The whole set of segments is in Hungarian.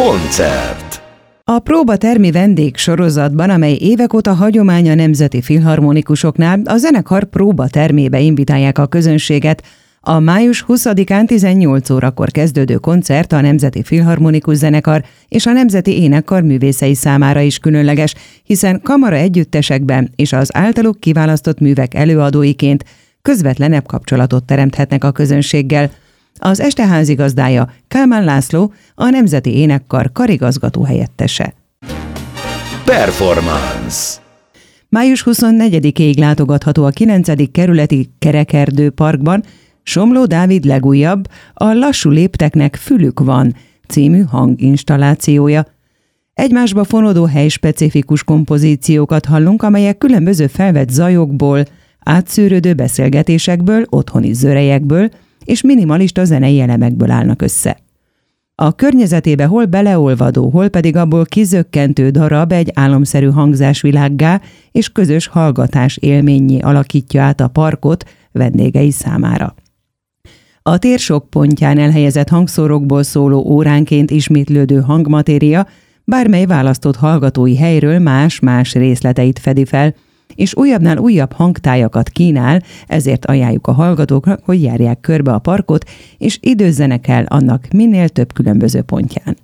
Koncert. A próbatermi vendégsorozatban, amely évek óta hagyomány a Nemzeti Filharmonikusoknál, a zenekar próbatermébe invitálják a közönséget. A május 20-án 18 órakor kezdődő koncert a Nemzeti Filharmonikus Zenekar és a Nemzeti Énekkar művészei számára is különleges, hiszen kamara együttesekben és az általuk kiválasztott művek előadóiként közvetlenebb kapcsolatot teremthetnek a közönséggel. Az este házigazdája Kálmán László, a Nemzeti Énekkar karigazgató helyettese. Performance. Május 24-ig látogatható a 9. kerületi Kerekerdő Parkban Somló Dávid legújabb, a Lassú lépteknek fülük van című hanginstallációja. Egymásba fonódó helyspecifikus kompozíciókat hallunk, amelyek különböző felvett zajokból, átszűrődő beszélgetésekből, otthoni zörejekből és minimalista zenei elemekből állnak össze. A környezetébe hol beleolvadó, hol pedig abból kizökkentő darab egy álomszerű hangzásvilággá és közös hallgatás élménnyé alakítja át a parkot vendégei számára. A tér sok pontján elhelyezett hangszórokból szóló óránként ismétlődő hangmatéria bármely választott hallgatói helyről más-más részleteit fedi fel, és újabbnál újabb hangtájakat kínál, ezért ajánljuk a hallgatóknak, hogy járják körbe a parkot, és időzzenek el annak minél több különböző pontján.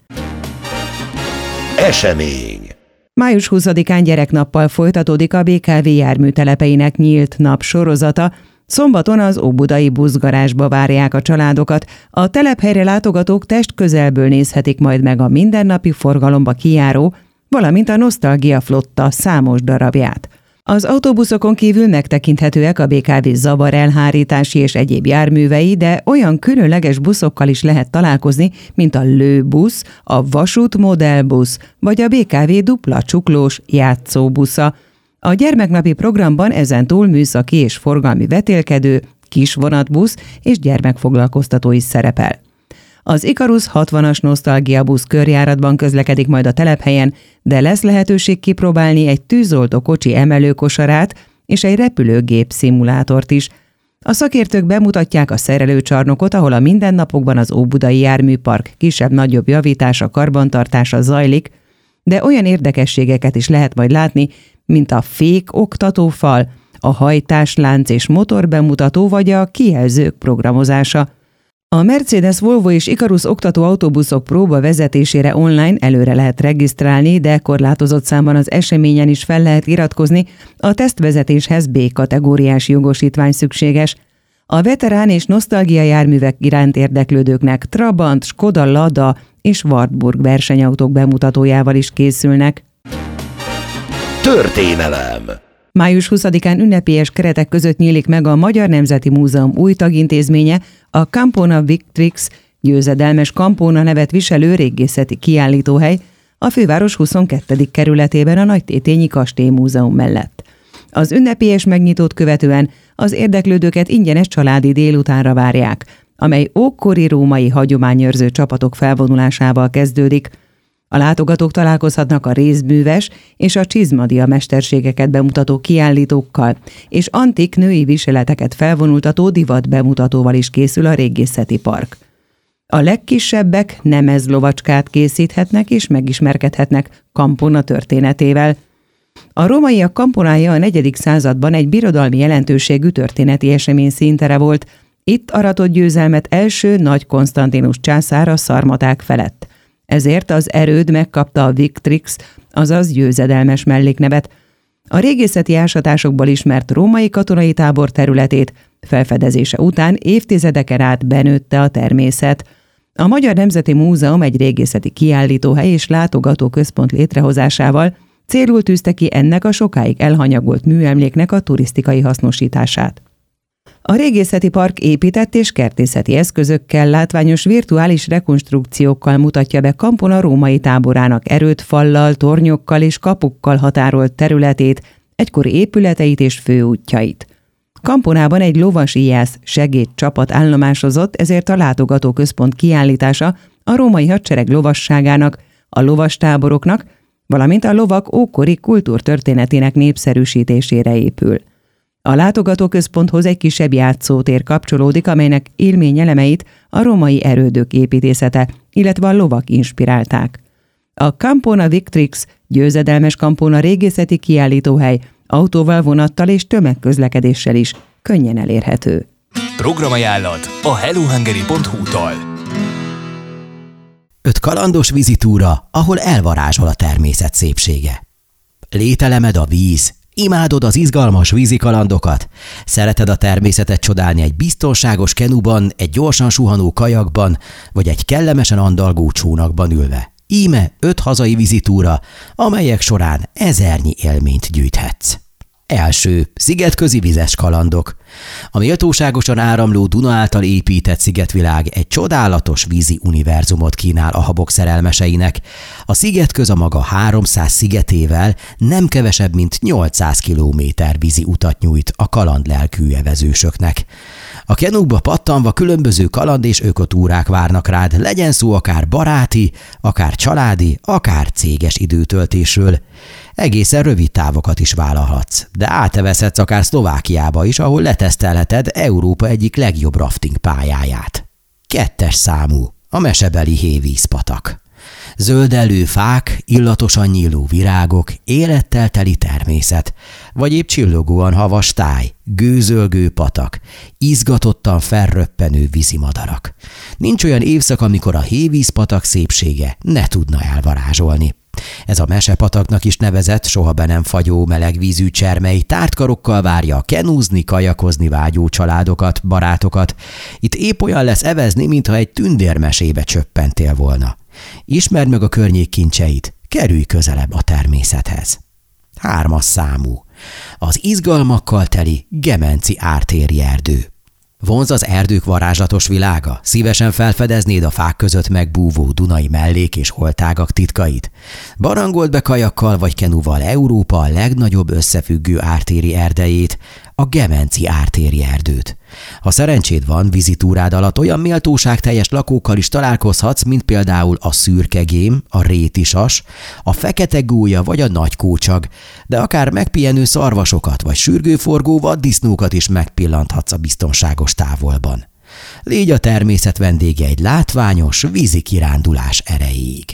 Esemény. Május 20-án gyereknappal folytatódik a BKV járműtelepeinek nyílt nap sorozata. Szombaton az óbudai buszgarázsba várják a családokat. A telephelyre látogatók testközelből nézhetik majd meg a mindennapi forgalomba kijáró, valamint a Nosztalgia Flotta számos darabját. Az autóbuszokon kívül megtekinthetőek a BKV zavarelhárítási és egyéb járművei, de olyan különleges buszokkal is lehet találkozni, mint a lőbusz, a vasút modellbusz vagy a BKV dupla csuklós játszóbusza. A gyermeknapi programban ezentúl műszaki és forgalmi vetélkedő, kisvonatbusz és gyermekfoglalkoztató is szerepel. Az Ikarus 60-as nosztalgiabusz körjáratban közlekedik majd a telephelyen, de lesz lehetőség kipróbálni egy tűzoltó kocsi emelőkosarát és egy repülőgép szimulátort is. A szakértők bemutatják a szerelőcsarnokot, ahol a mindennapokban az Óbudai Járműpark kisebb-nagyobb javítása, karbantartása zajlik, de olyan érdekességeket is lehet majd látni, mint a fék oktatófal, a hajtáslánc és motorbemutató vagy a kijelzők programozása. A Mercedes, Volvo és Ikarus oktató autóbuszok próba vezetésére online előre lehet regisztrálni, de korlátozott számban az eseményen is fel lehet iratkozni, a tesztvezetéshez B-kategóriás jogosítvány szükséges. A veterán és nosztalgia járművek iránt érdeklődőknek Trabant, Skoda, Lada és Wartburg versenyautók bemutatójával is készülnek. Történelem. Május 20-án ünnepélyes keretek között nyílik meg a Magyar Nemzeti Múzeum új tagintézménye, a Campona Victrix győzedelmes Campona nevet viselő régészeti kiállítóhely a főváros 22. kerületében a Nagytétényi Kastélymúzeum mellett. Az ünnepélyes megnyitót követően az érdeklődőket ingyenes családi délutánra várják, amely ókori római hagyományőrző csapatok felvonulásával kezdődik. A látogatók találkozhatnak a rézműves és a csizmadia mesterségeket bemutató kiállítókkal, és antik női viseleteket felvonultató divat bemutatóval is készül a régészeti park. A legkisebbek nemezlovacskát készíthetnek és megismerkedhetnek Campona történetével. A rómaiak Camponája a 4. században egy birodalmi jelentőségű történeti esemény színtere volt. Itt aratott győzelmet első Nagy Konstantinus császár a szarmaták felett. Ezért az erőd megkapta a Victrix, azaz győzedelmes melléknevet. A régészeti ásatásokból ismert római katonai tábor területét felfedezése után évtizedeken át benőtte a természet. A Magyar Nemzeti Múzeum egy régészeti kiállítóhely és látogatóközpont létrehozásával célul tűzte ki ennek a sokáig elhanyagolt műemléknek a turisztikai hasznosítását. A régészeti park épített és kertészeti eszközökkel, látványos virtuális rekonstrukciókkal mutatja be Campona római táborának erőd fallal, tornyokkal és kapukkal határolt területét, egykori épületeit és főútjait. Camponában egy lovas-íjász segédcsapat állomásozott, ezért a látogatóközpont kiállítása a római hadsereg lovasságának, a lovastáboroknak, valamint a lovak ókori kultúrtörténetének népszerűsítésére épül. A látogatóközponthoz egy kisebb játszótér kapcsolódik, amelynek élményelemeit a római erődök építészete, illetve a lovak inspirálták. A Campona Victrix győzedelmes Campona régészeti kiállítóhely autóval, vonattal és tömegközlekedéssel is könnyen elérhető. Programajánlat a hellohungary.hu-tól. 5 kalandos vízitúra, ahol elvarázsol a természet szépsége. Lételemed a víz. Imádod az izgalmas vízi kalandokat? Szereted a természetet csodálni egy biztonságos kenuban, egy gyorsan suhanó kajakban, vagy egy kellemesen andalgó csónakban ülve? Íme 5 hazai vízitúra, amelyek során ezernyi élményt gyűjthetsz. Első, szigetközi vizes kalandok. A méltóságosan áramló Duna által épített szigetvilág egy csodálatos vízi univerzumot kínál a habok szerelmeseinek. A szigetköz a maga 300 szigetével nem kevesebb, mint 800 kilométer vízi utat nyújt a kalandlelkű evezősöknek. A kenukba pattanva különböző kaland és ökotúrák várnak rád, legyen szó akár baráti, akár családi, akár céges időtöltésről. Egészen rövid távokat is vállalhatsz, de átevezhetsz akár Szlovákiába is, ahol letesztelheted Európa egyik legjobb rafting pályáját. 2. számú, a mesebeli hévízpatak. Zöldellő fák, illatosan nyíló virágok, élettel teli természet, vagy épp csillogóan havas táj, gőzölgő patak, izgatottan felröppenő vízimadarak. Nincs olyan évszak, amikor a hévízpatak szépsége ne tudna elvarázsolni. Ez a mesepataknak is nevezett, soha be nem fagyó melegvízű csermely tárt karokkal várja kenúzni, kajakozni vágyó családokat, barátokat. Itt épp olyan lesz evezni, mintha egy tündérmesébe csöppentél volna. Ismerd meg a környék kincseit, kerülj közelebb a természethez. 3. számú. Az izgalmakkal teli Gemenci ártéri erdő. Vonz az erdők varázslatos világa? Szívesen felfedeznéd a fák között megbúvó dunai mellék és holtágak titkait? Barangold be kajakkal vagy kenuval Európa a legnagyobb összefüggő ártéri erdejét, a Gemenci ártéri erdőt. Ha szerencséd van, vizitúrád alatt olyan méltóságteljes lakókkal is találkozhatsz, mint például a szürkegém, a rétisas, a fekete gólya vagy a nagy kócsag, de akár megpihenő szarvasokat vagy sürgőforgó vaddisznókat is megpillanthatsz a biztonságos távolban. Légy a természet vendége egy látványos vízi kirándulás erejéig.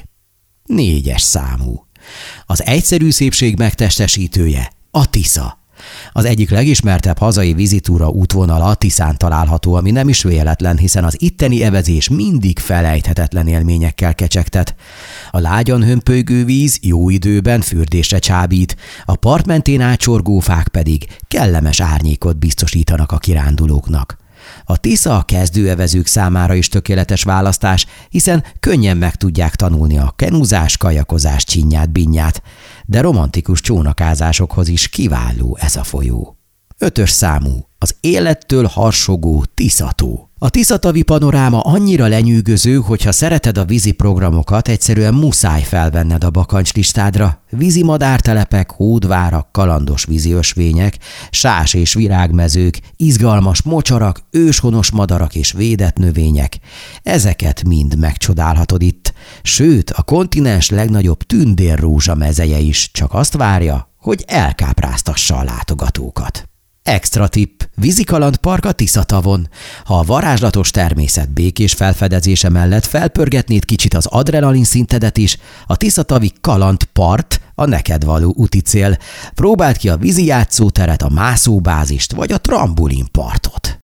4. számú. Az egyszerű szépség megtestesítője, a Tisza. Az egyik legismertebb hazai vízitúra útvonala a Tiszán található, ami nem is véletlen, hiszen az itteni evezés mindig felejthetetlen élményekkel kecsegtet. A lágyan hömpölygő víz jó időben fürdésre csábít, a part mentén átcsorgó fák pedig kellemes árnyékot biztosítanak a kirándulóknak. A Tisza a kezdőevezők számára is tökéletes választás, hiszen könnyen meg tudják tanulni a kenuzás, kajakozás csinyát-binnyát, de romantikus csónakázásokhoz is kiváló ez a folyó. 5. számú, az élettől harsogó Tisza-tó. A Tiszatavi panoráma annyira lenyűgöző, hogyha szereted a vízi programokat, egyszerűen muszáj felvenned a bakancs-listádra. Vízi madártelepek, hódvárak, kalandos vízi ösvények, sás és virágmezők, izgalmas mocsarak, őshonos madarak és védett növények. Ezeket mind megcsodálhatod itt. Sőt, a kontinens legnagyobb tündérrózsa mezeje is csak azt várja, hogy elkápráztassa a látogatókat. Extra tipp, vízikalandpark a Tiszatavon. Ha a varázslatos természet békés felfedezése mellett felpörgetnéd kicsit az adrenalin szintedet is, a Tiszatavi kalandpart a neked való úti cél. Próbáld ki a vízi játszóteret, a mászóbázist vagy a trambulinpartot.